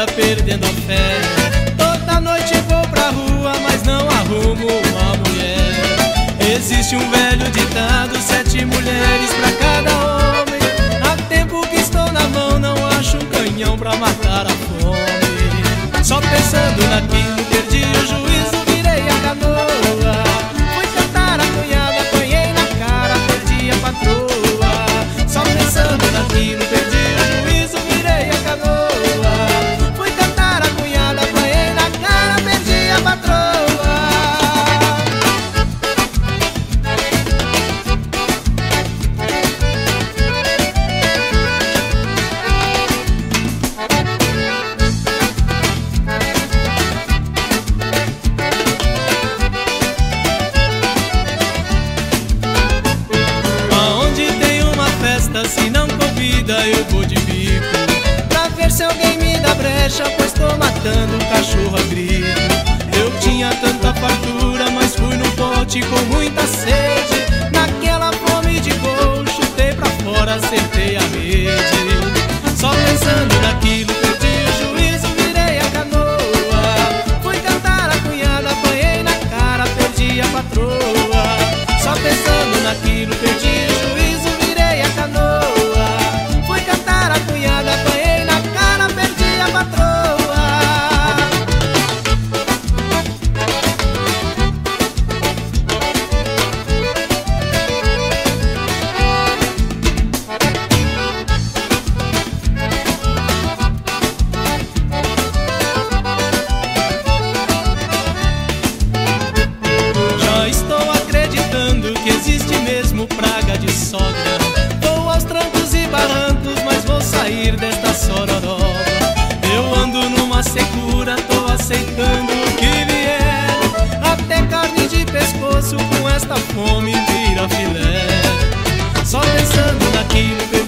vida perdendo a fé. Toda noite vou pra rua, mas não arrumo uma mulher. Existe um velho ditado: 7 mulheres pra cada homem. Há tempo que estou na mão, não acho um canhão pra matar a fome. Só pensando naquilo, perdi o juízo, virei a canoa. Fui cantar a cunhada, apanhei na cara, perdi a patroa. Só pensando naquilo, perdi o juízo, virei a canoa. Fui cantar a cunhada, apanhei na cara, perdi a patroa. Se não convida, eu vou de bico pra ver se alguém me dá brecha, pois tô matando um cachorro a grito. Eu tinha tanta fartura, mas fui no pote com muita sede. Naquela fome de gol, chutei pra fora, acertei a rede. Só pensando naquilo, perdi o juízo, virei a canoa. Fui cantar a cunhada, apanhei na cara, perdi a patroa. Só pensando naquilo, perdi o juízo, virei a canoa. Fui cantar a cunhada, apanhei na cara, perdi a patroa. Já estou acreditando que existe mesmo praga de sogra. Vou aos trancos e barrancos, mas vou sair desta sororoba. Eu ando numa secura, tô aceitando o que vier. Até carne de pescoço com esta fome vira filé. Só pensando naquilo que